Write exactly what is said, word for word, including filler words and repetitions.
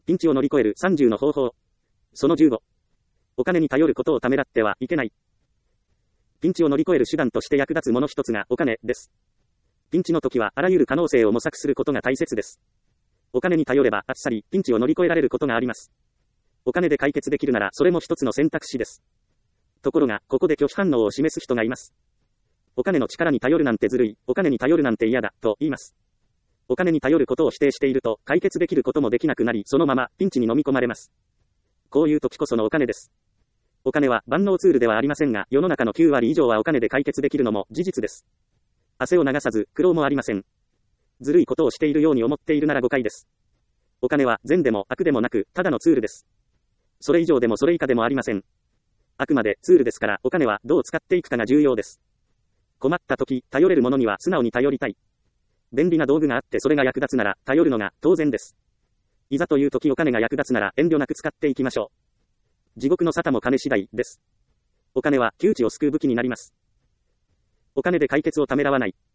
ピンチを乗り越えるさんじゅうの方法。そのじゅうご。お金に頼ることをためらってはいけない。ピンチを乗り越える手段として役立つもの一つがお金です。ピンチの時はあらゆる可能性を模索することが大切です。お金に頼ればあっさりピンチを乗り越えられることがあります。お金で解決できるならそれも一つの選択肢です。ところが、ここで拒否反応を示す人がいます。お金の力に頼るなんてずるい、お金に頼るなんて嫌だ、と言います。お金に頼ることを否定していると、解決できることもできなくなり、そのままピンチに飲み込まれます。こういう時こそのお金です。お金は万能ツールではありませんが、世の中のきゅうわり以上はお金で解決できるのも事実です。汗を流さず、苦労もありません。ずるいことをしているように思っているなら誤解です。お金は善でも悪でもなく、ただのツールです。それ以上でもそれ以下でもありません。あくまでツールですから、お金はどう使っていくかが重要です。困った時、頼れるものには素直に頼りたい。便利な道具があってそれが役立つなら、頼るのが当然です。いざという時お金が役立つなら遠慮なく使っていきましょう。地獄の沙汰も金次第です。お金は窮地を救う武器になります。お金で解決をためらわない。